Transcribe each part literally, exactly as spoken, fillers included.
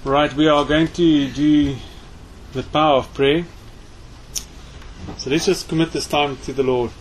Right, we are going to do the power of prayer. So let's just commit this time to the Lord.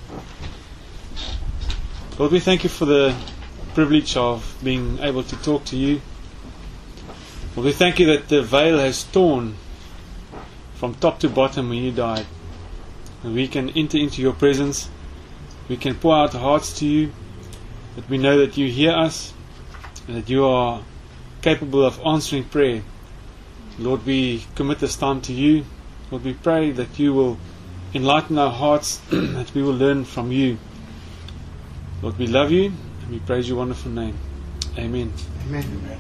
Lord, we thank you for the privilege of being able to talk to you. Lord, we thank you that the veil has torn from top to bottom when you died. And we can enter into your presence. We can pour out our hearts to you. That we know that you hear us and that you are capable of answering prayer. Lord, we commit this time to you. Lord, we pray that you will enlighten our hearts, that we will learn from you. Lord, we love you and we praise your wonderful name. Amen. Amen. Amen.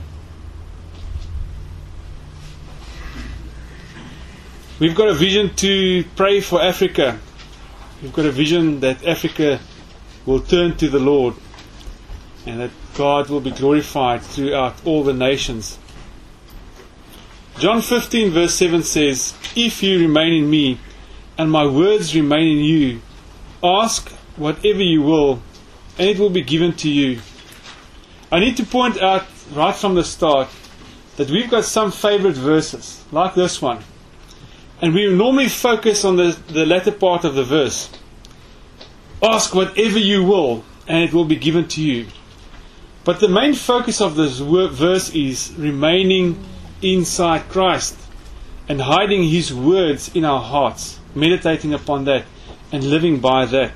We've got a vision to pray for Africa. We've got a vision that Africa will turn to the Lord and that God will be glorified throughout all the nations. John fifteen verse seven says, "If you remain in me and my words remain in you, ask whatever you will and it will be given to you." I need to point out right from the start that we've got some favorite verses like this one, and we normally focus on the, the latter part of the verse. Ask whatever you will and it will be given to you. But the main focus of this verse is remaining inside Christ and hiding His words in our hearts, meditating upon that and living by that.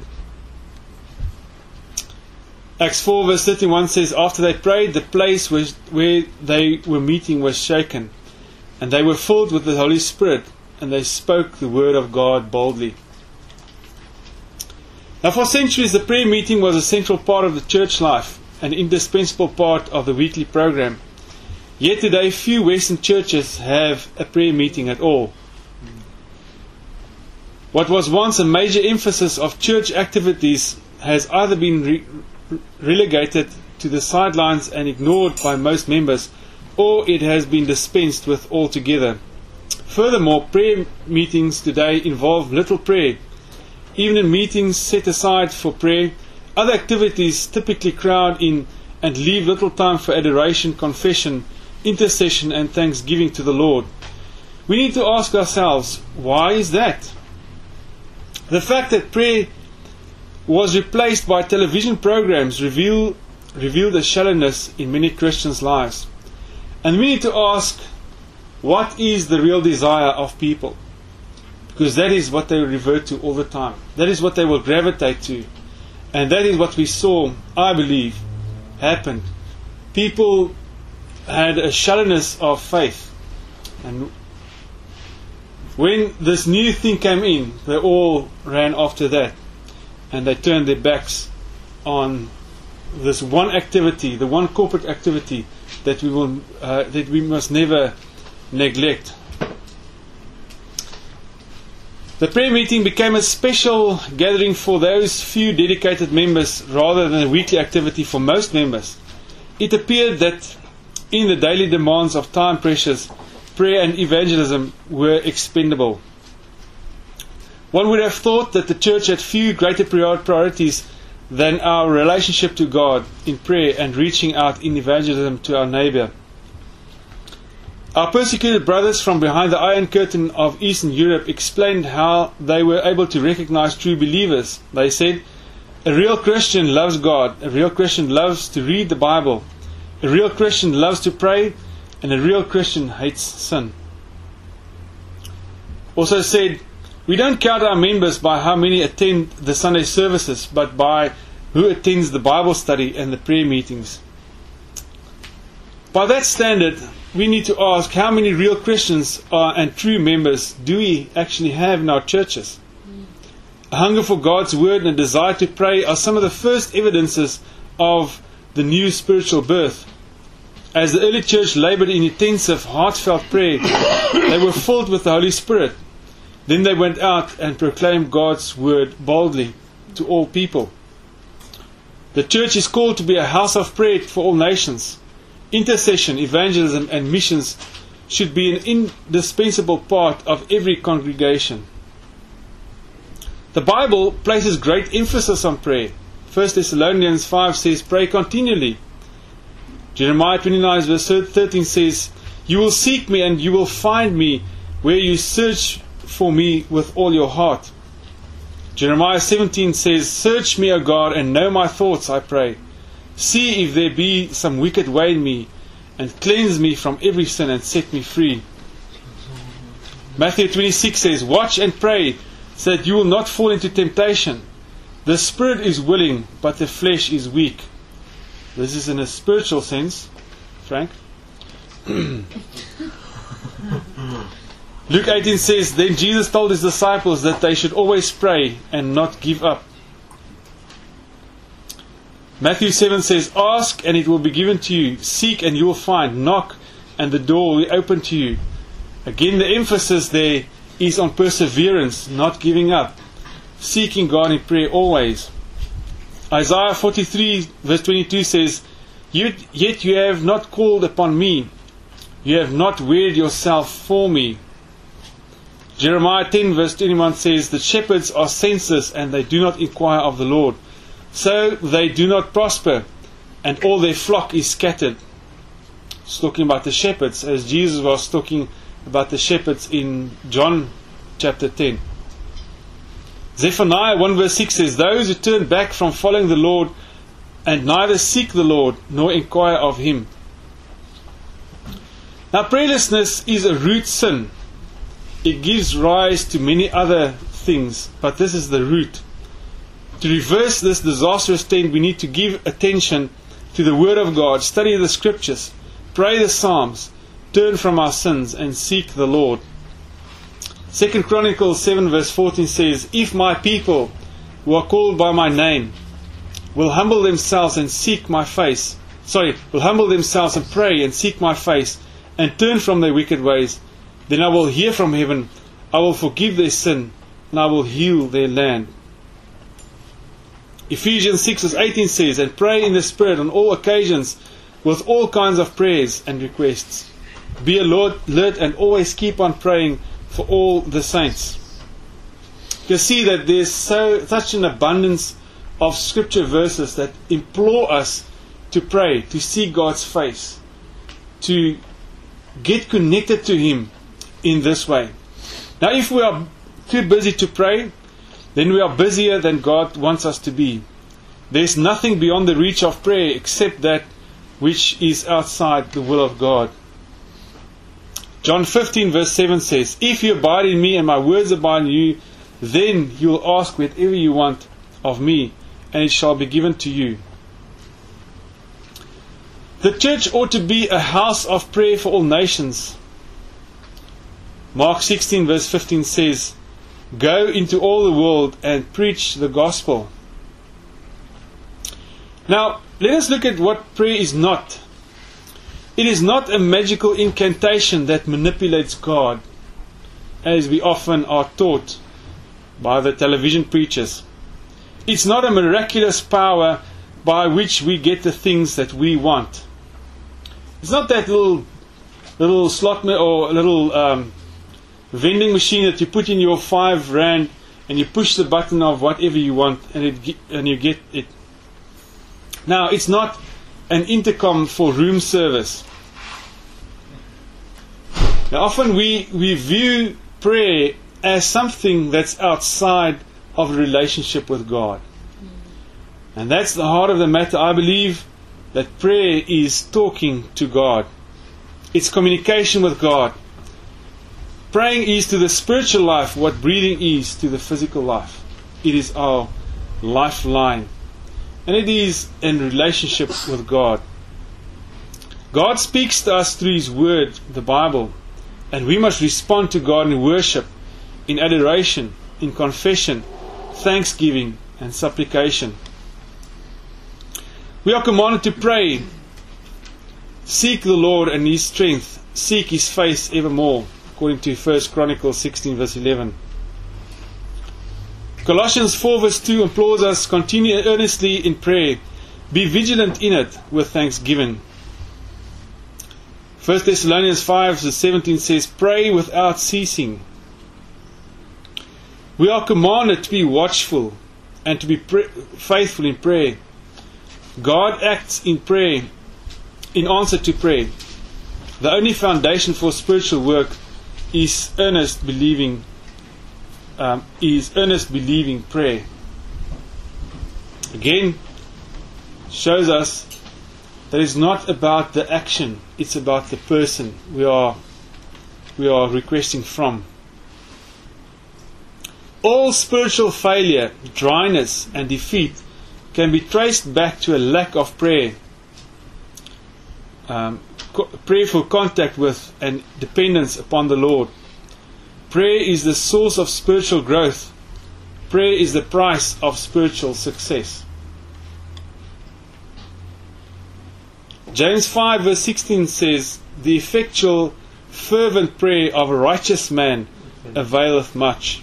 Acts four verse thirty-one says, "After they prayed, the place was, where they were meeting was shaken, and they were filled with the Holy Spirit, and they spoke the word of God boldly." Now, for centuries, the prayer meeting was a central part of the church life, an indispensable part of the weekly program. Yet today, few Western churches have a prayer meeting at all. What was once a major emphasis of church activities has either been re- relegated to the sidelines and ignored by most members, or it has been dispensed with altogether. Furthermore, prayer meetings today involve little prayer. Even in meetings set aside for prayer, other activities typically crowd in and leave little time for adoration, confession, intercession and thanksgiving to the Lord. We need to ask ourselves, why is that? The fact that prayer was replaced by television programs reveal, reveal the shallowness in many Christians' lives. And we need to ask, what is the real desire of people? Because that is what they revert to all the time. That is what they will gravitate to. And that is what we saw, I believe, happened. People had a shallowness of faith. And when this new thing came in, they all ran after that. And they turned their backs on this one activity, the one corporate activity that we will, uh, that we must never neglect. The prayer meeting became a special gathering for those few dedicated members rather than a weekly activity for most members. It appeared that in the daily demands of time pressures, prayer and evangelism were expendable. One would have thought that the church had few greater priorities than our relationship to God in prayer and reaching out in evangelism to our neighbor. Our persecuted brothers from behind the Iron Curtain of Eastern Europe explained how they were able to recognize true believers. They said, "A real Christian loves God, a real Christian loves to read the Bible, a real Christian loves to pray, and a real Christian hates sin." Also said, "We don't count our members by how many attend the Sunday services, but by who attends the Bible study and the prayer meetings." By that standard, we need to ask, how many real Christians are, and true members do we actually have in our churches? A hunger for God's word and a desire to pray are some of the first evidences of the new spiritual birth. As the early church labored in intensive, heartfelt prayer, they were filled with the Holy Spirit. Then they went out and proclaimed God's word boldly to all people. The church is called to be a house of prayer for all nations. Intercession, evangelism and missions should be an indispensable part of every congregation. The Bible places great emphasis on prayer. First Thessalonians five says, "Pray continually." Jeremiah twenty-nine verse thirteen says, You will seek me and you will find me where you search for me with all your heart. Jeremiah seventeen says, Search me, O God, and know my thoughts, I pray. See if there be some wicked way in me, and cleanse me from every sin and set me free. Matthew twenty-six says, Watch and pray, so that you will not fall into temptation. The spirit is willing, but the flesh is weak. This is in a spiritual sense, Frank. Luke eighteen says, Then Jesus told his disciples that they should always pray and not give up. Matthew seven says, Ask and it will be given to you. Seek and you will find. Knock and the door will be opened to you. Again, the emphasis there is on perseverance, not giving up. Seeking God in prayer always. Isaiah forty-three verse twenty-two says, Yet you have not called upon me. You have not wearied yourself for me. Jeremiah ten verse twenty-one says, The shepherds are senseless and they do not inquire of the Lord. So they do not prosper, and all their flock is scattered. It's talking about the shepherds, as Jesus was talking about the shepherds in John chapter ten. Zephaniah one verse six says, Those who turn back from following the Lord, and neither seek the Lord, nor inquire of Him. Now prayerlessness is a root sin. It gives rise to many other things, but this is the root. To reverse this disastrous trend, we need to give attention to the Word of God, study the Scriptures, pray the Psalms, turn from our sins, and seek the Lord. Second Chronicles seven verse fourteen says, If my people, who are called by my name, will humble themselves and seek my face, sorry, will humble themselves and pray and seek my face, and turn from their wicked ways, then I will hear from heaven, I will forgive their sin, and I will heal their land. Ephesians six verse eighteen says, And pray in the Spirit on all occasions, with all kinds of prayers and requests. Be alert and always keep on praying for all the saints. You can see that there's so such an abundance of scripture verses that implore us to pray, to see God's face, to get connected to Him in this way. Now, if we are too busy to pray, then we are busier than God wants us to be. There's nothing beyond the reach of prayer except that which is outside the will of God. John fifteen verse seven says, If you abide in me and my words abide in you, then you will ask whatever you want of me, and it shall be given to you. The church ought to be a house of prayer for all nations. Mark sixteen verse fifteen says, Go into all the world and preach the gospel. Now, let us look at what prayer is not. It is not a magical incantation that manipulates God, as we often are taught by the television preachers. It's not a miraculous power by which we get the things that we want. It's not that little little slot ma- or little um, vending machine that you put in your five rand and you push the button of whatever you want and it and you get it. Now, it's not an intercom for room service. Now, often we, we view prayer as something that's outside of a relationship with God. And that's the heart of the matter. I believe that prayer is talking to God. It's communication with God. Praying is to the spiritual life what breathing is to the physical life. It is our lifeline. And it is in relationship with God. God speaks to us through His Word, the Bible. And we must respond to God in worship, in adoration, in confession, thanksgiving, and supplication. We are commanded to pray. Seek the Lord and His strength. Seek His face evermore, according to First Chronicles sixteen verse eleven. Colossians four verse two implores us, continue earnestly in prayer. Be vigilant in it with thanksgiving. First Thessalonians five verse seventeen says, pray without ceasing. We are commanded to be watchful and to be pray- faithful in prayer. God acts in prayer, in answer to prayer. The only foundation for spiritual work is earnest believing, um, is earnest believing prayer. Again, shows us that it's not about the action, it's about the person we are we are requesting from. All spiritual failure, dryness and defeat can be traced back to a lack of prayer, um, co- prayerful contact with and dependence upon the Lord. Prayer is the source of spiritual growth. Prayer is the price of spiritual success. James five verse sixteen says, "The effectual fervent prayer of a righteous man availeth much."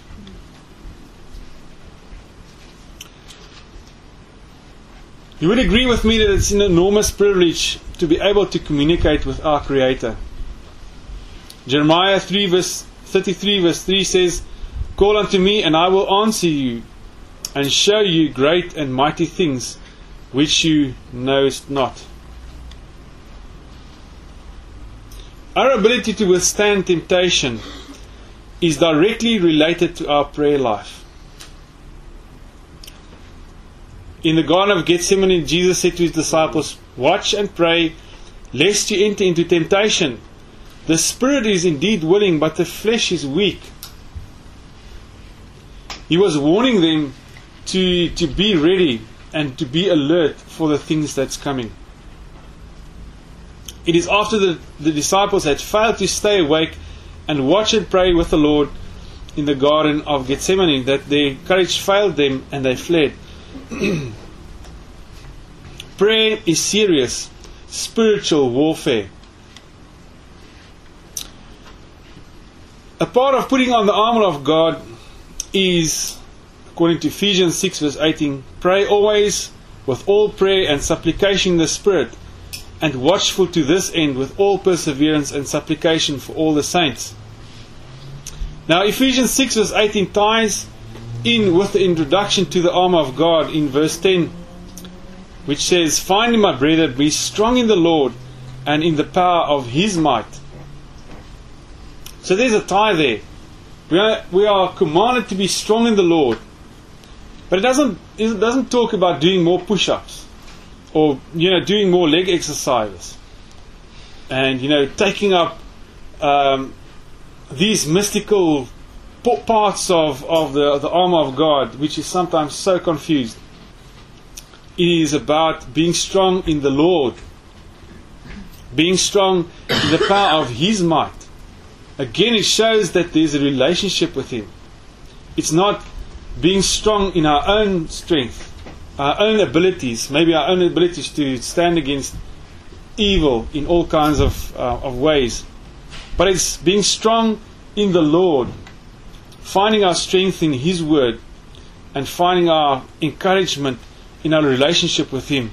You would agree with me that it's an enormous privilege to be able to communicate with our Creator. Jeremiah three verse thirty-three verse three says, "Call unto me, and I will answer you, and show you great and mighty things which you knowest not." Our ability to withstand temptation is directly related to our prayer life. In the Garden of Gethsemane, Jesus said to his disciples, "Watch and pray, lest you enter into temptation. The spirit is indeed willing, but the flesh is weak." He was warning them to, to be ready and to be alert for the things that's coming. It is after the, the disciples had failed to stay awake and watch and pray with the Lord in the Garden of Gethsemane that their courage failed them and they fled. Prayer is serious spiritual warfare. A part of putting on the armor of God is, according to Ephesians six verse eighteen, "Pray always with all prayer and supplication in the Spirit, and watchful to this end with all perseverance and supplication for all the saints." Now Ephesians six verse eighteen ties in with the introduction to the armor of God in verse ten, which says, "Finally, my brethren, be strong in the Lord and in the power of His might." So there's a tie there. We are, we are commanded to be strong in the Lord. But it doesn't, it doesn't talk about doing more push-ups or, you know, doing more leg exercises and, you know, taking up um, these mystical parts of, of the, the armor of God, which is sometimes so confused. It is about being strong in the Lord, being strong in the power of His might. Again, it shows that there's a relationship with Him. It's not being strong in our own strength, our own abilities, maybe our own abilities to stand against evil in all kinds of, uh, of ways. But it's being strong in the Lord, finding our strength in His Word, and finding our encouragement in our relationship with Him.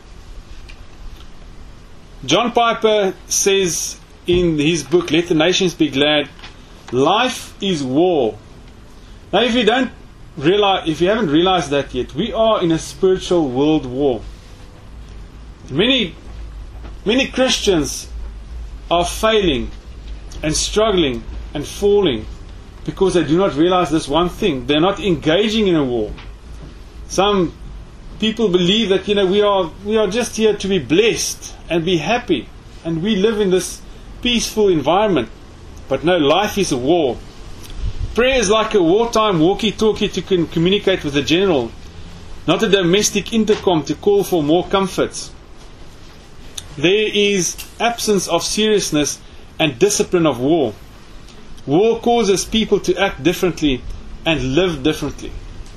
John Piper says in his book, Let the Nations Be Glad, life is war. Now, if you don't realize, if you haven't realized that yet, we are in a spiritual world war. Many, many Christians are failing and struggling and falling because they do not realize this one thing: they're not engaging in a war. Some people believe that, you know, we are we are just here to be blessed and be happy, and we live in this peaceful environment. But no, life is a war. Prayer is like a wartime walkie-talkie to con- communicate with the general, not a domestic intercom to call for more comforts. There is absence of seriousness and discipline of war. War causes people to act differently and live differently.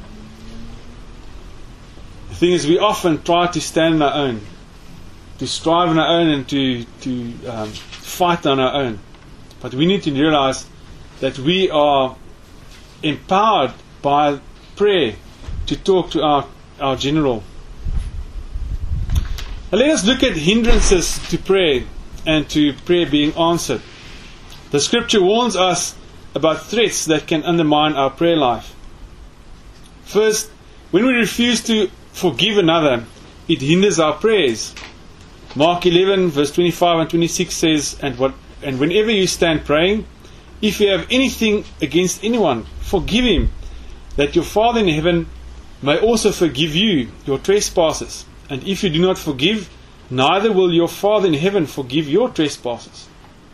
The thing is, we often try to stand on our own, to strive on our own, and to, to um, fight on our own. But we need to realize that we are empowered by prayer to talk to our, our general. Now let us look at hindrances to prayer and to prayer being answered. The scripture warns us about threats that can undermine our prayer life. First, when we refuse to forgive another, it hinders our prayers. Mark eleven verse twenty-five and twenty-six says, and what and whenever you stand praying, if you have anything against anyone, forgive him, that your Father in heaven may also forgive you your trespasses. And if you do not forgive, neither will your Father in heaven forgive your trespasses.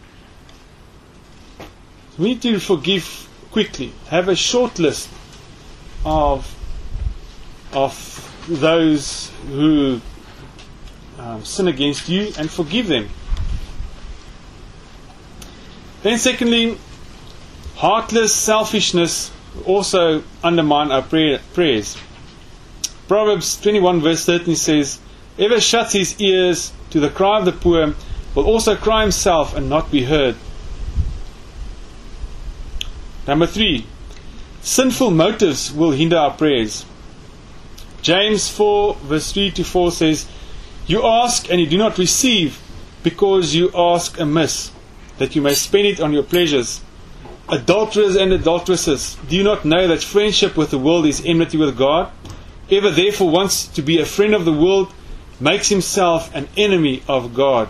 We need to forgive quickly. Have a short list of of those who um, sin against you and forgive them. Then secondly, heartless selfishness also undermine our prayer, prayers. Proverbs twenty-one verse thirteen says, "Whoever shuts his ears to the cry of the poor will also cry himself and not be heard." Number three, sinful motives will hinder our prayers. James four verse three to four says, "You ask and you do not receive, because you ask amiss, that you may spend it on your pleasures. Adulterers and adulteresses, do you not know that friendship with the world is enmity with God? Whoever therefore wants to be a friend of the world makes himself an enemy of God."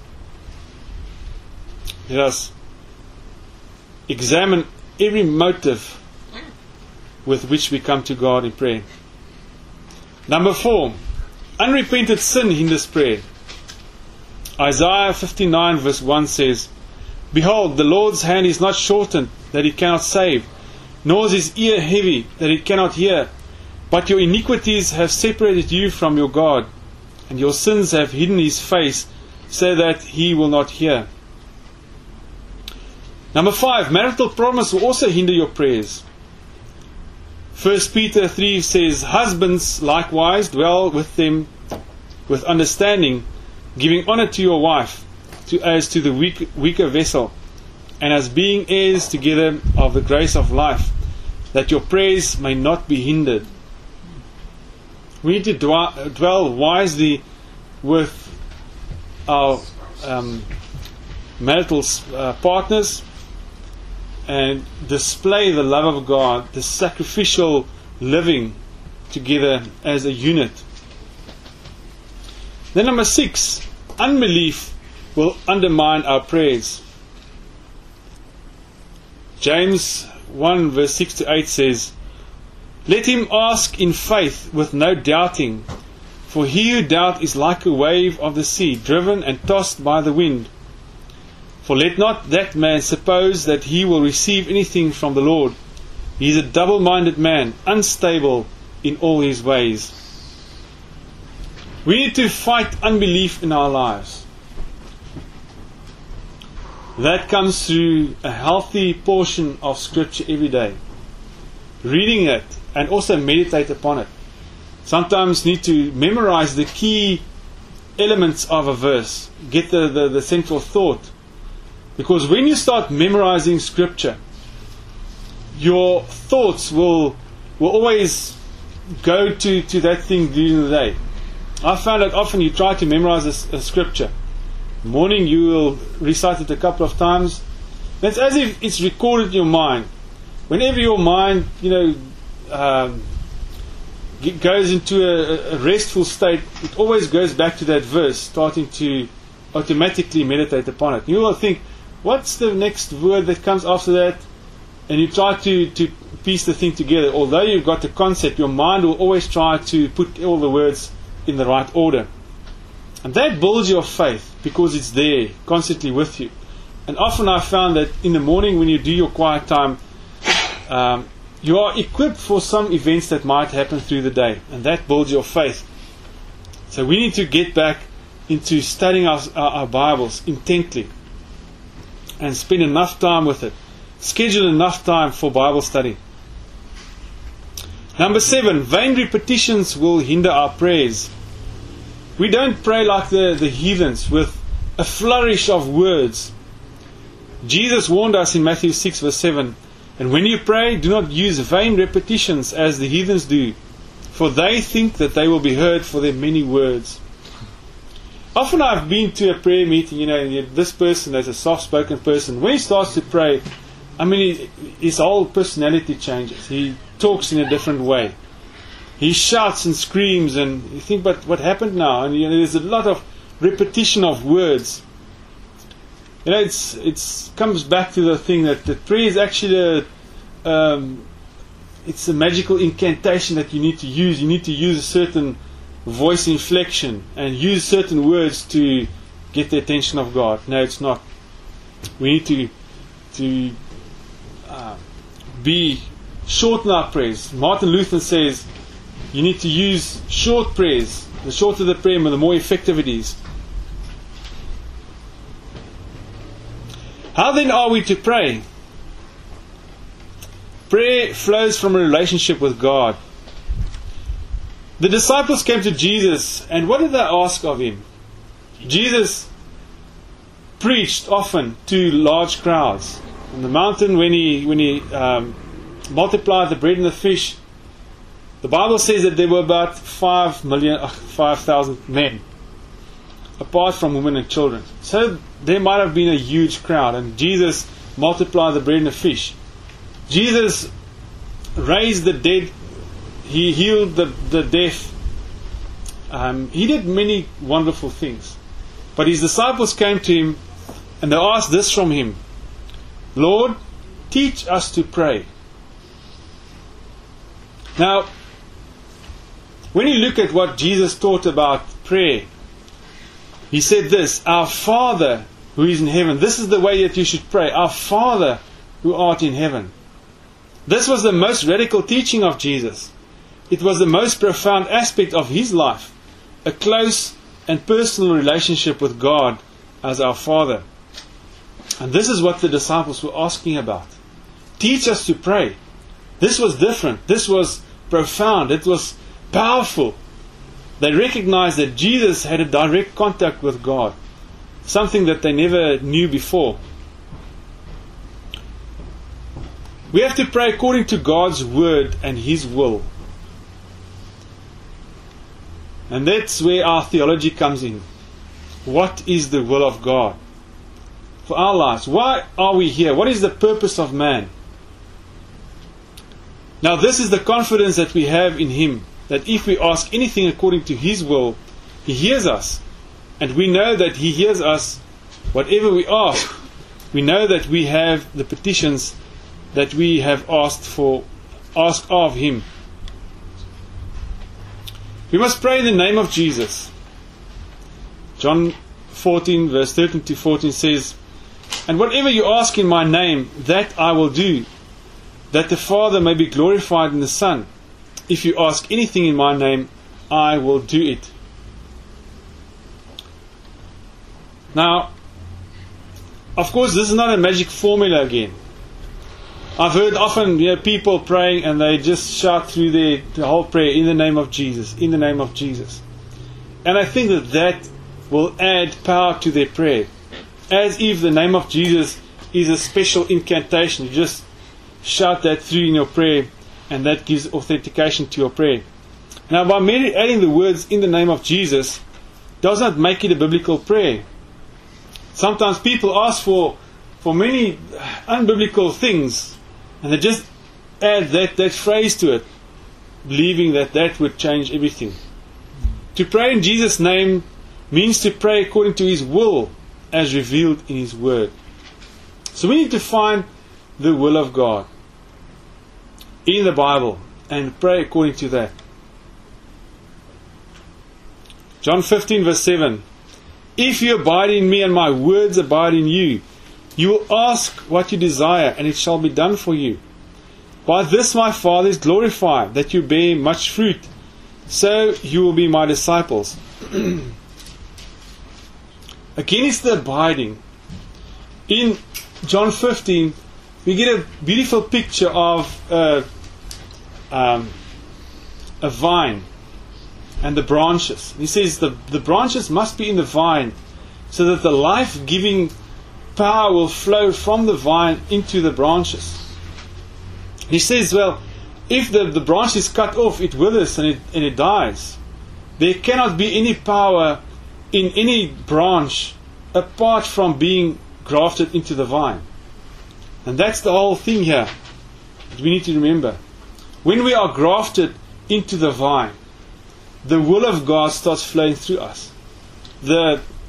Let us examine every motive with which we come to God in prayer. Number four, unrepented sin hinders prayer. Isaiah fifty-nine verse one says, "Behold, the Lord's hand is not shortened, that he cannot save, nor is his ear heavy, that he cannot hear. But your iniquities have separated you from your God, and your sins have hidden his face, so that he will not hear." Number five, marital problems will also hinder your prayers. First Peter three says, "Husbands likewise dwell with them with understanding, giving honor to your wife, to, as to the weak, weaker vessel, and as being heirs together of the grace of life, that your prayers may not be hindered." We need to dwell, dwell wisely with our um, marital uh, partners and display the love of God, the sacrificial living together as a unit. Then number six, unbelief will undermine our prayers. James one verse six to eight says, "Let him ask in faith with no doubting, for he who doubts is like a wave of the sea, driven and tossed by the wind. For let not that man suppose that he will receive anything from the Lord. He is a double-minded man, unstable in all his ways." We need to fight unbelief in our lives. That comes through a healthy portion of Scripture every day. Reading it and also meditate upon it. Sometimes need to memorize the key elements of a verse. Get the, the, the central thought. Because when you start memorizing Scripture, your thoughts will will always go to, to that thing during the day. I found that often you try to memorize a, a Scripture. Morning you will recite it a couple of times. It's as if it's recorded in your mind. Whenever your mind, you know, um, goes into a, a restful state, it always goes back to that verse, starting to automatically meditate upon it. You will think, what's the next word that comes after that? And you try to, to piece the thing together. Although you've got the concept, your mind will always try to put all the words in the right order. And that builds your faith, because it's there, constantly with you. And often I found that in the morning when you do your quiet time, um, you are equipped for some events that might happen through the day. And that builds your faith. So we need to get back into studying our, our, our Bibles intently. And spend enough time with it. Schedule enough time for Bible study. Number seven, vain repetitions will hinder our prayers. We don't pray like the, the heathens with a flourish of words. Jesus warned us in Matthew six verse seven, "And when you pray, do not use vain repetitions as the heathens do, for they think that they will be heard for their many words." Often I've been to a prayer meeting, you know, and this person is a soft-spoken person. When he starts to pray, I mean, he, his whole personality changes. He talks in a different way. He shouts and screams, and you think, but what happened now? And you know, there's a lot of repetition of words. You know, it's it's comes back to the thing that the prayer is actually a, um, it's a magical incantation that you need to use. You need to use a certain voice inflection and use certain words to get the attention of God. No, it's not. We need to to uh, be short in our prayers. Martin Luther says you need to use short prayers. The shorter the prayer, the more effective it is. How then are we to pray? Prayer flows from a relationship with God. The disciples came to Jesus, and what did they ask of Him? Jesus preached often to large crowds. On the mountain, when He when He um, multiplied the bread and the fish, the Bible says that there were about five million, uh, five thousand men, apart from women and children. So there might have been a huge crowd, and Jesus multiplied the bread and the fish. Jesus raised the dead. He healed the, the deaf. Um, he did many wonderful things. But His disciples came to Him and they asked this from Him: Lord, teach us to pray. Now, when you look at what Jesus taught about prayer, He said this: Our Father who is in heaven. This is the way that you should pray. Our Father who art in heaven. This was the most radical teaching of Jesus. It was the most profound aspect of His life. A close and personal relationship with God as our Father. And this is what the disciples were asking about. Teach us to pray. This was different. This was profound. It was powerful. They recognized that Jesus had a direct contact with God. Something that they never knew before. We have to pray according to God's word and His will. And that's where our theology comes in. What is the will of God for our lives? Why are we here? What is the purpose of man? Now this is the confidence that we have in Him, that if we ask anything according to His will, He hears us. And we know that He hears us whatever we ask. We know that we have the petitions that we have asked for, asked of Him. We must pray in the name of Jesus. John fourteen verse thirteen to fourteen says, And whatever you ask in my name, that I will do, that the Father may be glorified in the Son. If you ask anything in my name, I will do it. Now, of course, this is not a magic formula again. I've heard often, you know, people praying and they just shout through their the whole prayer, in the name of Jesus, in the name of Jesus. And I think that that will add power to their prayer. As if the name of Jesus is a special incantation. You just shout that through in your prayer, and that gives authentication to your prayer. Now, by merely adding the words in the name of Jesus does not make it a biblical prayer. Sometimes people ask for for many unbiblical things, and they just add that, that phrase to it, believing that that would change everything. To pray in Jesus' name means to pray according to His will as revealed in His Word. So we need to find the will of God in the Bible and pray according to that. John fifteen verse seven. If you abide in me and my words abide in you, you will ask what you desire, and it shall be done for you. By this my Father is glorified, that you bear much fruit, so you will be my disciples. Again, it's the abiding. In John fifteen, we get a beautiful picture of uh, um, a vine and the branches. He says the, the branches must be in the vine, so that the life-giving power will flow from the vine into the branches. He says, well, if the, the branch is cut off, it withers and it, and it dies. There cannot be any power in any branch apart from being grafted into the vine. And that's the whole thing here that we need to remember. When we are grafted into the vine, the will of God starts flowing through us. The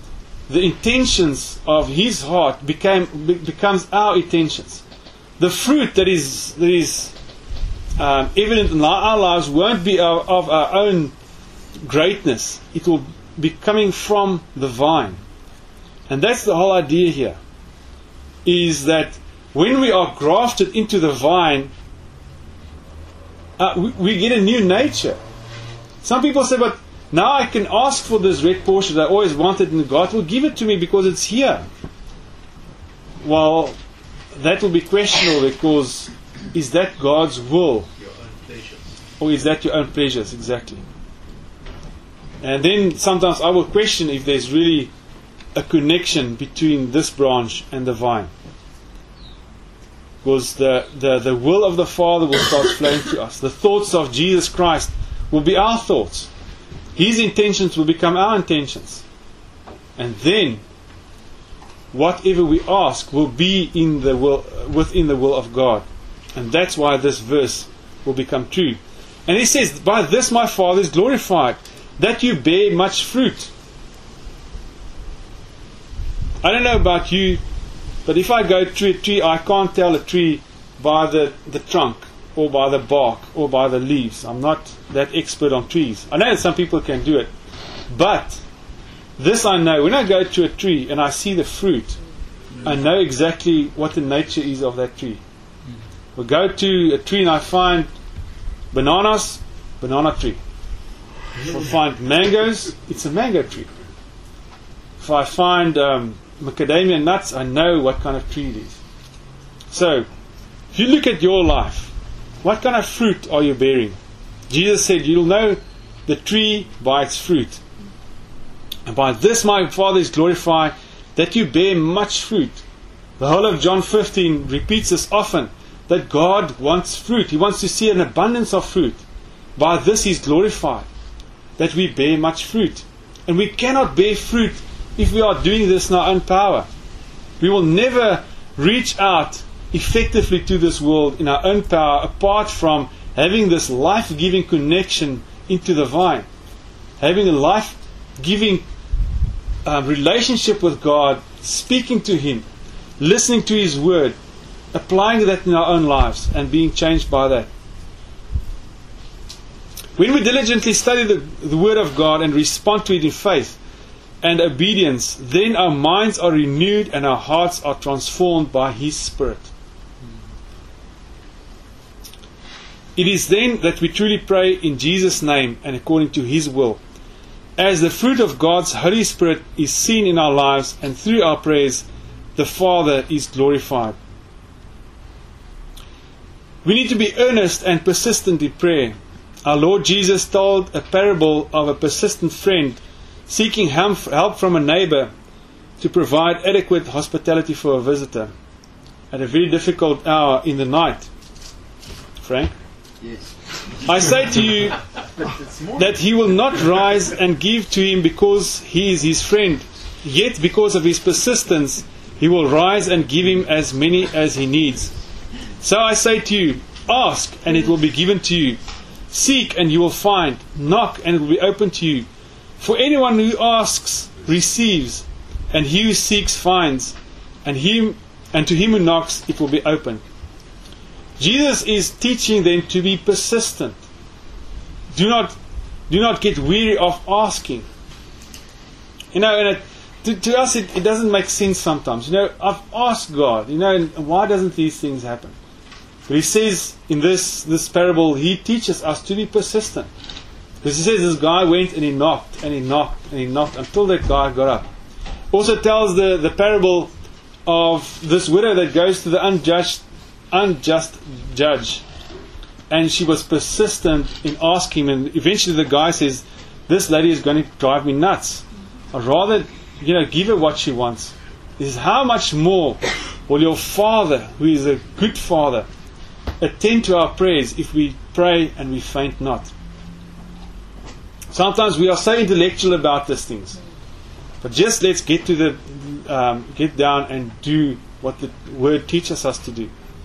the intentions of His heart became be, becomes our intentions. The fruit that is that is um, evident in our lives won't be our, of our own greatness. It will be coming from the vine. And that's the whole idea here, is that when we are grafted into the vine, uh, we, we get a new nature. Some people say, but now I can ask for this red Porsche that I always wanted, and God will give it to me because it's here. Well, that will be questionable, because is that God's will? Your own pleasures. Or is that your own pleasures? Exactly. And then sometimes I will question if there's really a connection between this branch and the vine. Because the, the, the will of the Father will start flowing to us. The thoughts of Jesus Christ will be our thoughts. His intentions will become our intentions. And then whatever we ask will be in the will, within the will of God. And that's why this verse will become true. And he says, by this my Father is glorified, that you bear much fruit. I don't know about you, but if I go to a tree, I can't tell a tree by the, the trunk, or by the bark, or by the leaves. I'm not that expert on trees. I know that some people can do it. But this I know, when I go to a tree and I see the fruit, I know exactly what the nature is of that tree. We go to a tree and I find bananas, banana tree. If I find mangoes, it's a mango tree. If I find um, macadamia nuts, I know what kind of tree it is. So, if you look at your life, what kind of fruit are you bearing? Jesus said, you'll know the tree by its fruit. And by this my Father is glorified, that you bear much fruit. The whole of John fifteen repeats this often, that God wants fruit. He wants to see an abundance of fruit. By this He is glorified, that we bear much fruit. And we cannot bear fruit if we are doing this in our own power. We will never reach out effectively to this world in our own power, apart from having this life-giving connection into the vine, having a life-giving uh, relationship with God, speaking to Him, listening to His word, applying that in our own lives, and being changed by that. When we diligently study the, the word of God and respond to it in faith and obedience, then our minds are renewed and our hearts are transformed by His Spirit. It is then that we truly pray in Jesus' name and according to His will. As the fruit of God's Holy Spirit is seen in our lives, and through our prayers, the Father is glorified. We need to be earnest and persistent in prayer. Our Lord Jesus told a parable of a persistent friend seeking help from a neighbor to provide adequate hospitality for a visitor at a very difficult hour in the night. Frank? Yes. I say to you that he will not rise and give to him because he is his friend, yet because of his persistence he will rise and give him as many as he needs. So I say to you, ask and it will be given to you. Seek and you will find. Knock and it will be opened to you. For anyone who asks receives, and he who seeks finds, and him and to him who knocks it will be opened. Jesus is teaching them to be persistent. Do not, do not get weary of asking. You know, and it, to, to us it, it doesn't make sense sometimes. You know, I've asked God, you know, and why doesn't these things happen? But He says in this, this parable, He teaches us to be persistent. Because He says this guy went and he knocked, and he knocked, and he knocked, until that guy got up. Also tells the, the parable of this widow that goes to the unjust unjust judge, and she was persistent in asking him, and eventually the guy says, this lady is going to drive me nuts. I'd rather, you know, give her what she wants. He says, how much more will your Father, who is a good Father, attend to our prayers if we pray and we faint not? Sometimes we are so intellectual about these things, but just let's get to the um, get down and do what the Word teaches us to do.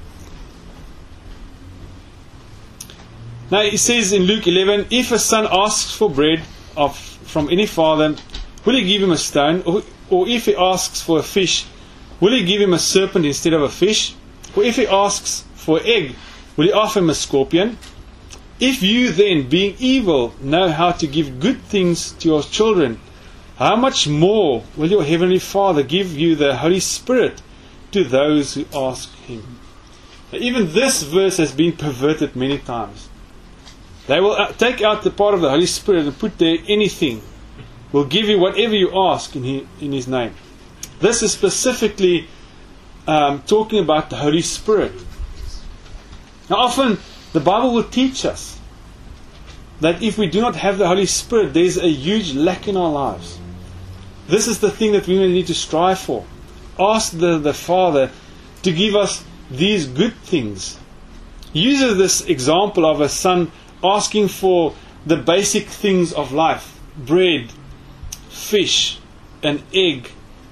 Now it says in Luke eleven, if a son asks for bread of from any father, will he give him a stone? Or or if he asks for a fish, will he give him a serpent instead of a fish? Or if he asks for an egg, will he offer him a scorpion? If you then, being evil, know how to give good things to your children, how much more will your heavenly Father give you the Holy Spirit to those who ask him? Now, even this verse has been perverted many times. They will take out the part of the Holy Spirit and put there anything. Will give you whatever you ask in his, in his name. This is specifically um, talking about the Holy Spirit. Now often the Bible will teach us that if we do not have the Holy Spirit, there is a huge lack in our lives. This is the thing that we need to strive for. Ask the, the Father to give us these good things. He uses this example of a son asking for the basic things of life. Bread, fish, an egg.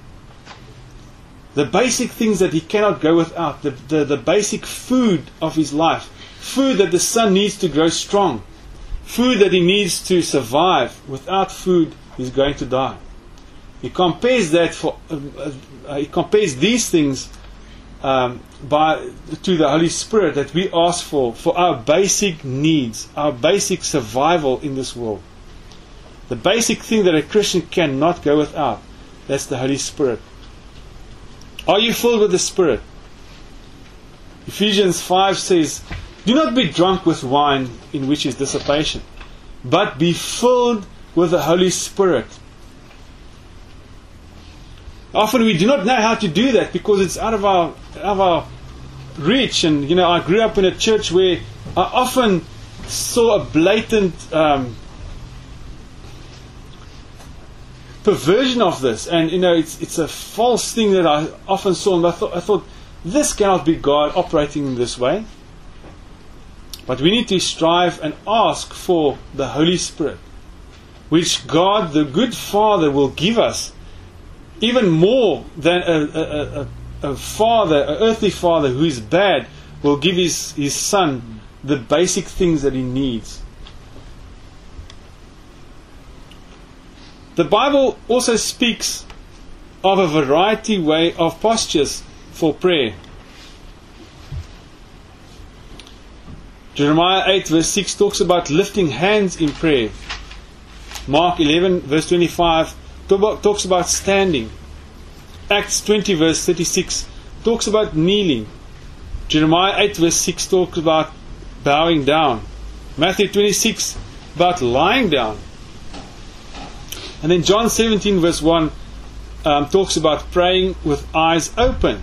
The basic things that he cannot go without. The, the, the basic food of his life. Food that the son needs to grow strong. Food that he needs to survive. Without food, he's going to die. He compares that for. Uh, uh, he compares these things um, by to the Holy Spirit that we ask for for our basic needs, our basic survival in this world. The basic thing that a Christian cannot go without. That's the Holy Spirit. Are you filled with the Spirit? Ephesians five says, do not be drunk with wine in which is dissipation, but be filled with the Holy Spirit. Often we do not know how to do that because it's out of our, out of our reach. And you know, I grew up in a church where I often saw a blatant um, perversion of this, and you know, it's it's a false thing that I often saw, and I thought I thought this cannot be God operating in this way. But we need to strive and ask for the Holy Spirit, which God, the good Father, will give us, even more than a, a, a, a father, an earthly father who is bad, will give his, his son the basic things that he needs. The Bible also speaks of a variety way of postures for prayer. Jeremiah eight verse six talks about lifting hands in prayer. Mark eleven verse twenty-five talks about standing. Acts twenty verse thirty-six talks about kneeling. Jeremiah eight verse six talks about bowing down. Matthew twenty-six about lying down. And then John seventeen verse one um, talks about praying with eyes open.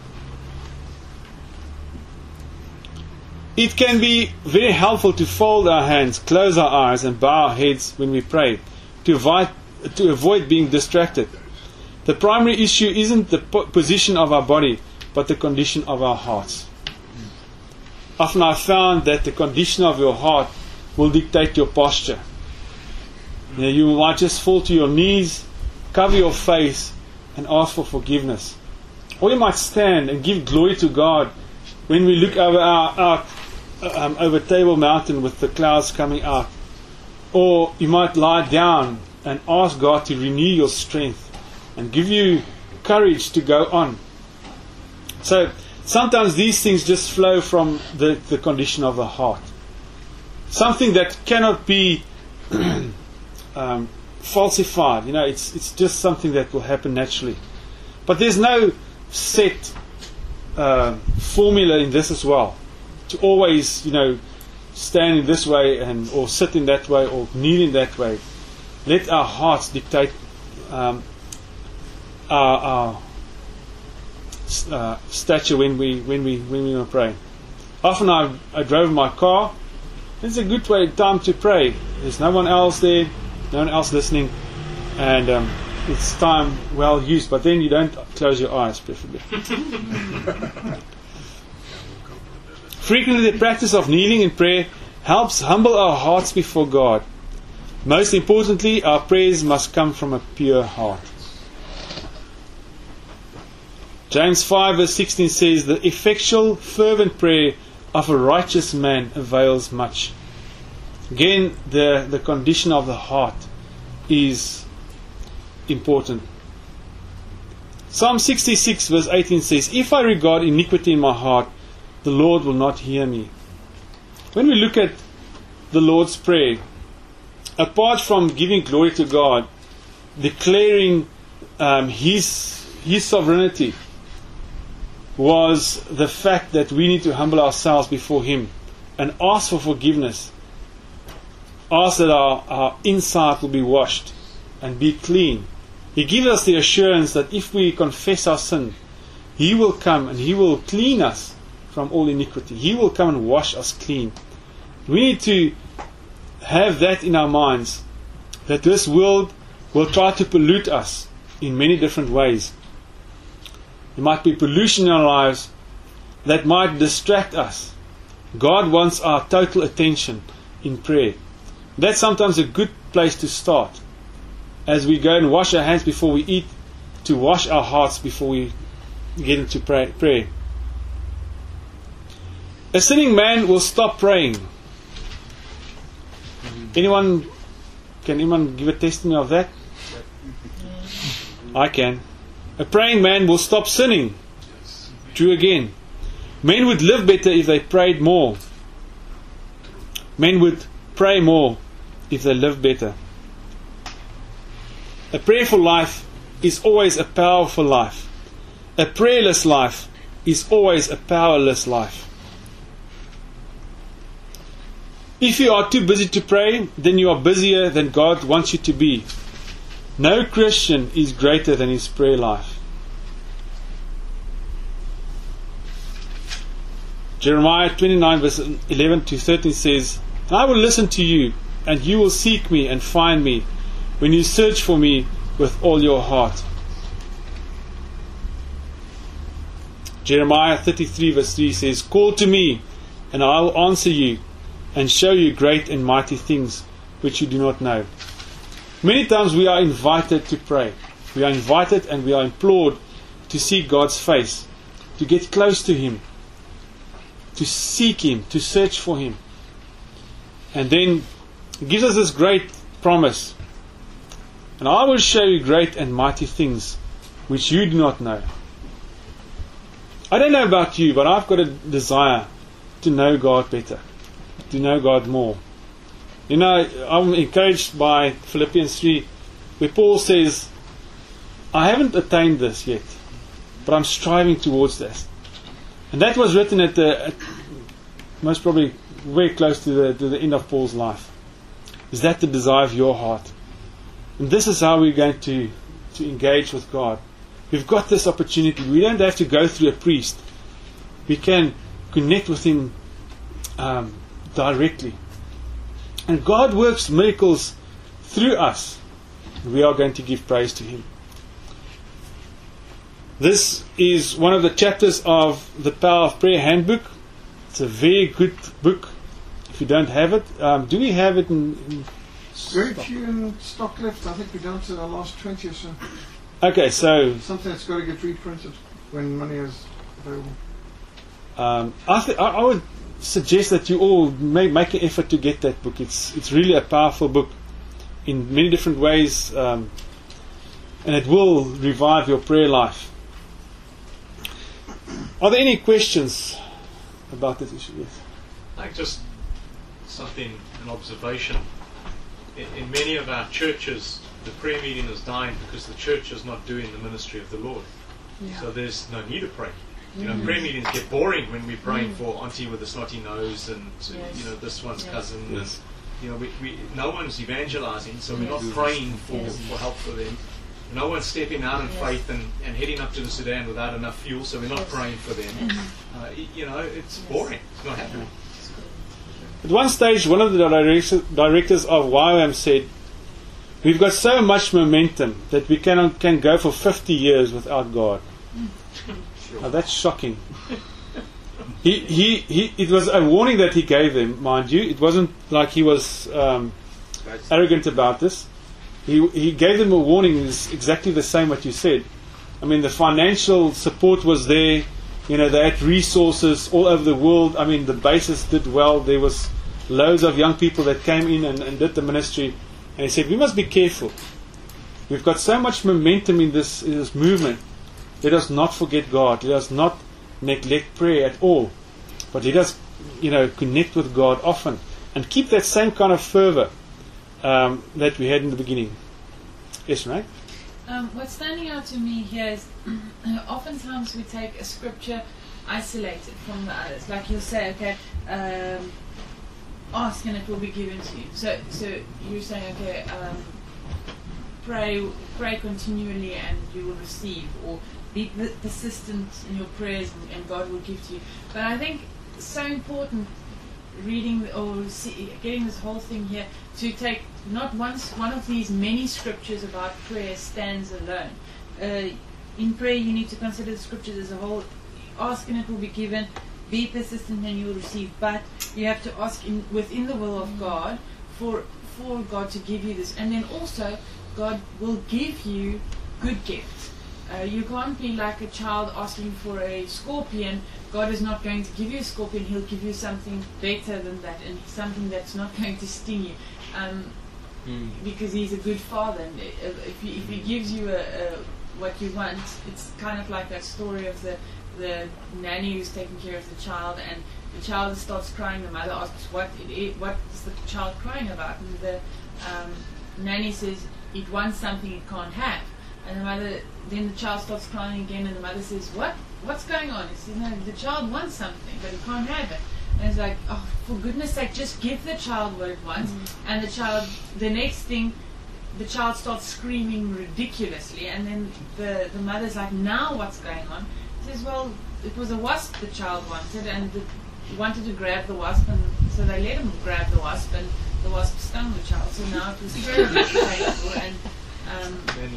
It can be very helpful to fold our hands, close our eyes and bow our heads when we pray to avoid, to avoid being distracted. The primary issue isn't the po- position of our body, but the condition of our hearts. Often I've found that the condition of your heart will dictate your posture. You know, you might just fall to your knees, cover your face and ask for forgiveness. Or you might stand and give glory to God when we look over our, our um, over Table Mountain with the clouds coming out. Or you might lie down and ask God to renew your strength and give you courage to go on. So sometimes these things just flow from the, the condition of the heart. Something that cannot be um, falsified. You know, it's it's just something that will happen naturally. But there's no set uh, formula in this as well. To always, you know, stand in this way and or sit in that way or kneel in that way. Let our hearts dictate um, our, our uh, stature when we when we when we pray. Often I I drove my car. It's a good way time to pray. There's no one else there, no one else listening, and um, it's time well used. But then you don't close your eyes, preferably. Frequently, the practice of kneeling in prayer helps humble our hearts before God. Most importantly, our prayers must come from a pure heart. James five verse sixteen says, the effectual, fervent prayer of a righteous man avails much. Again, the, the condition of the heart is important. Psalm sixty-six verse eighteen says, "If I regard iniquity in my heart, the Lord will not hear me." When we look at the Lord's Prayer, apart from giving glory to God, declaring um, His His sovereignty, was the fact that we need to humble ourselves before Him and ask for forgiveness. Ask that our, our inside will be washed and be clean. He gives us the assurance that if we confess our sin, He will come and He will clean us from all iniquity. He will come and wash us clean. We need to have that in our minds, that this world will try to pollute us in many different ways. There might be pollution in our lives that might distract us. God wants our total attention in prayer. That's sometimes a good place to start. As we go and wash our hands before we eat, to wash our hearts before we get into pray, prayer. A sinning man will stop praying. Anyone, can anyone give a testimony of that? I can. A praying man will stop sinning. True again. Men would live better if they prayed more. Men would pray more if they lived better. A prayerful life is always a powerful life. A prayerless life is always a powerless life. If you are too busy to pray, then you are busier than God wants you to be. No Christian is greater than his prayer life. Jeremiah twenty-nine verse eleven to thirteen says, "I will listen to you, and you will seek me and find me, when you search for me with all your heart." Jeremiah thirty-three verse three says, "Call to me, and I will answer you, and show you great and mighty things which you do not know." Many times we are invited to pray. We are invited and we are implored to seek God's face, to get close to Him, to seek Him, to search for Him. And then He gives us this great promise, "And I will show you great and mighty things which you do not know." I don't know about you, but I've got a desire to know God better, to know God more. You know, I'm encouraged by Philippians three, where Paul says, "I haven't attained this yet, but I'm striving towards this." And that was written at the at most probably very close to the, to the end of Paul's life. Is that the desire of your heart? And this is how we're going to, to engage with God. We've got this opportunity. We don't have to go through a priest. We can connect with Him um, directly. And God works miracles through us. We are going to give praise to Him. This is one of the chapters of the Power of Prayer Handbook. It's a very good book. If you don't have it, um, do we have it in, in Very few in stock left. I think we're down to the last twenty or so. Okay, so Something that's got to get reprinted when money is available. um, I, th- I, I would suggest that you all may make an effort to get that book. It's it's really a powerful book in many different ways, um, and it will revive your prayer life. Are there any questions about this issue? Yes. Like just something, an observation. In, in many of our churches, the prayer meeting is dying because the church is not doing the ministry of the Lord. Yeah. So there's no need to pray. You know, Mm. prayer meetings get boring when we're praying Mm. for auntie with a snotty nose and Yes. you know this one's Yes. cousin. Yes. And, you know, we, we no one's evangelizing, so we're Yes. not praying for, Yes. for help for them. No one's stepping out in Yes. faith and, and heading up to the Sudan without enough fuel, so we're not Yes. praying for them. Mhm. Uh, y- you know, it's Yes. boring. It's not happening. At one stage, one of the direct- directors of Y W A M said, "We've got so much momentum that we can can go for fifty years without God." Now that's shocking. He, he, he, it was a warning that he gave them, mind you. It wasn't like he was um, arrogant about this. He, he gave them a warning. It's exactly the same what you said. I mean, the financial support was there. You know, they had resources all over the world. I mean, the bases did well. There was loads of young people that came in and, and did the ministry. And he said, we must be careful. We've got so much momentum in this, in this movement let us not forget God. Let us not neglect prayer at all. But let us, you know, connect with God often and keep that same kind of fervor um, that we had in the beginning. Yes, right? Um, what's standing out to me here is oftentimes we take a scripture isolated from the others. Like you'll say, okay, um, ask and it will be given to you. So, so you're saying, okay, um, pray, pray continually and you will receive, or be persistent in your prayers and, and God will give to you. But I think it's so important reading or see, getting this whole thing here to take not once one of these many scriptures about prayer stands alone. Uh, in prayer, you need to consider the scriptures as a whole. Ask and it will be given. Be persistent and you will receive. But you have to ask in, within the will of God for for God to give you this, and then also God will give you good gifts. Uh, you can't be like a child asking for a scorpion. God is not going to give you a scorpion. He'll give you something better than that, and something that's not going to sting you, um, mm. because He's a good Father. And if He, if he gives you a, a, what you want, it's kind of like that story of the the nanny who's taking care of the child, and the child starts crying. The mother asks, "What it is, what is the child crying about?" And the um, nanny says, "It wants something it can't have." And the mother, then the child starts crying again, and the mother says, "What? What's going on?" He says, "No, the child wants something, but he can't have it." And it's like, "Oh, for goodness sake, just give the child what it wants." Mm-hmm. And the child, the next thing, the child starts screaming ridiculously, and then the the mother's like, "Now what's going on?" He says, "Well, it was a wasp the child wanted, and the, he wanted to grab the wasp, and so they let him grab the wasp, and the wasp stung the child. So now it was terribly painful." And Um,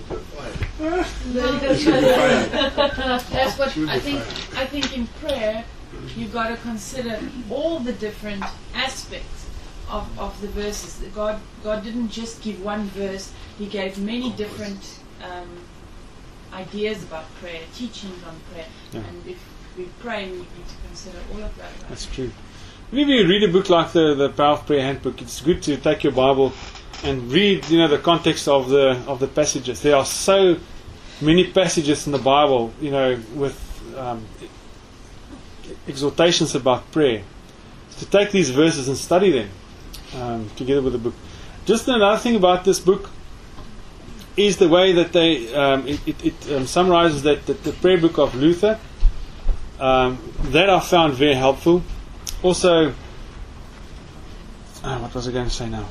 that's what I think. I think in prayer, you've got to consider all the different aspects of, of the verses. God, God didn't just give one verse; He gave many different um, ideas about prayer, teachings on prayer. Yeah. And if we pray, we need to consider all of that. That's true. Whenever you read a book like the the Power of Prayer Handbook, it's good to take your Bible and read, you know, the context of the of the passages. There are so many passages in the Bible, you know, with um, exhortations about prayer. To take these verses and study them um, together with the book. Just another thing about this book is the way that they um, it, it, it um, summarizes that, that the prayer book of Luther. Um, that I found very helpful. Also, oh, what was I going to say now?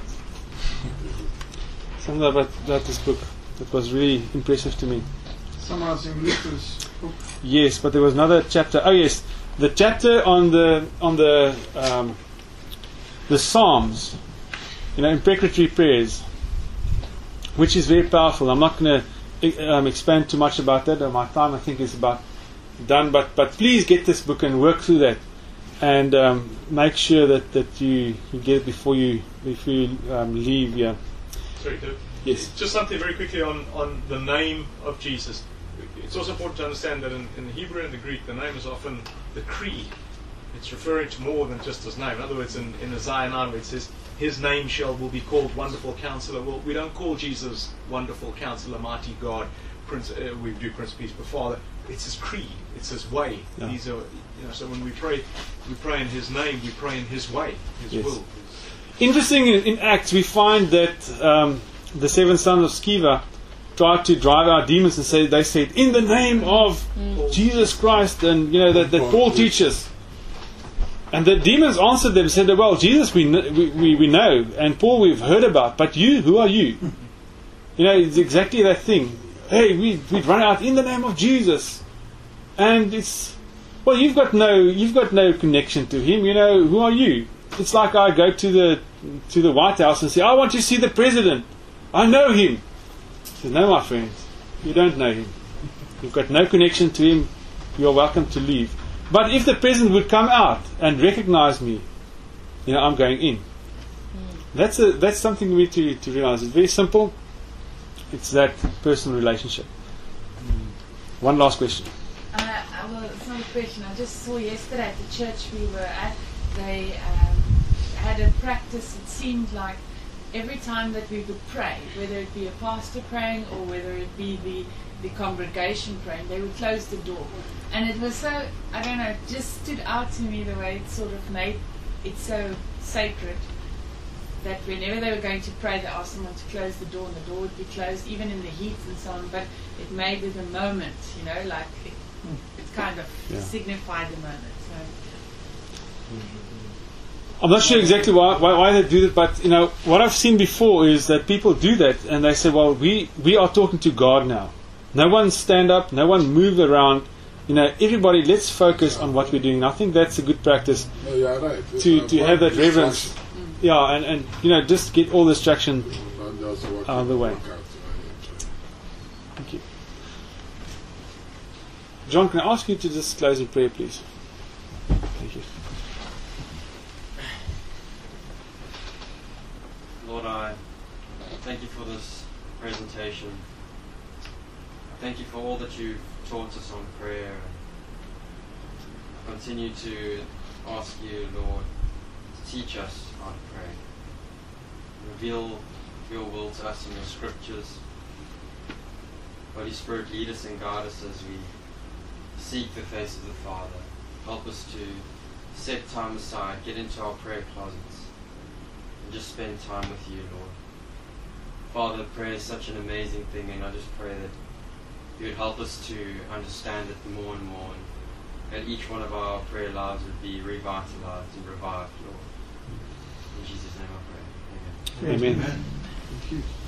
Something about, about this book that was really impressive to me. Summarizing Luther's book. Yes, but there was another chapter. Oh yes, the chapter on the on the um, the Psalms, you know, imprecatory prayers, which is very powerful. I'm not going to um, expand too much about that. My time, I think, is about done. But but please get this book and work through that, and um, make sure that, that you, you get it before you before you um, leave. Yeah. Sorry, Dirk. Yes. Just something very quickly on, on the name of Jesus. It's also important to understand that in, in the Hebrew and the Greek, the name is often the creed. It's referring to more than just his name. In other words, in, in Isaiah nine, where it says, "His name shall will be called Wonderful Counselor." Well, we don't call Jesus Wonderful Counselor, Mighty God, Prince. Uh, we do Prince of Peace, but Father. It's his creed. It's his way. Yeah. These are, you know. So when we pray, we pray in His name. We pray in His way, His yes. will. Interesting, in, in Acts we find that um, the seven sons of Sceva tried to drive out demons, and say they said, "In the name of mm. Jesus Christ," and you know that, that Paul teaches. And the demons answered them and said, "Well, Jesus we, kn- we we we know, and Paul we've heard about, but you, who are you?" You know, it's exactly that thing. Hey, we we'd run out in the name of Jesus, and it's well, you've got no you've got no connection to Him. You know, who are you? It's like I go to the to the White House and say, "I want to see the president. I know him." I say, "No, my friends, you don't know him. You've got no connection to him. You are welcome to leave." But if the president would come out and recognize me, you know, I'm going in. Mm. That's a that's something we need to, to realize. It's very simple. It's that personal relationship. Mm. One last question. Uh, well, it's not a question. I just saw yesterday at the church we were at, they um, had a practice. It seemed like every time that we would pray, whether it be a pastor praying or whether it be the, the congregation praying, they would close the door. And it was so, I don't know, it just stood out to me the way it sort of made it so sacred that whenever they were going to pray, they asked someone to close the door, and the door would be closed, even in the heat and so on. But it made it a moment, you know, like it, it kind of Yeah. signified the moment. So. I'm not sure exactly why, why why they do that, but you know what I've seen before is that people do that and they say, "Well, we we are talking to God now. No one stand up, no one move around. You know, everybody, let's focus on what we're doing." And I think that's a good practice No, you're right. to to have that reverence. Yeah, and and you know, just get all distraction out of the way. Thank you. John, can I ask you to just close in prayer, please? Thank you. Lord, I thank you for this presentation. I thank you for all that you've taught us on prayer. I continue to ask you, Lord, to teach us how to pray. Reveal your will to us in your scriptures. Holy Spirit, lead us and guide us as we seek the face of the Father. Help us to set time aside, get into our prayer closets, and just spend time with you, Lord. Father, prayer is such an amazing thing, and I just pray that you would help us to understand it more and more, and that each one of our prayer lives would be revitalized and revived, Lord. In Jesus' name I pray. Amen. Amen. Thank you.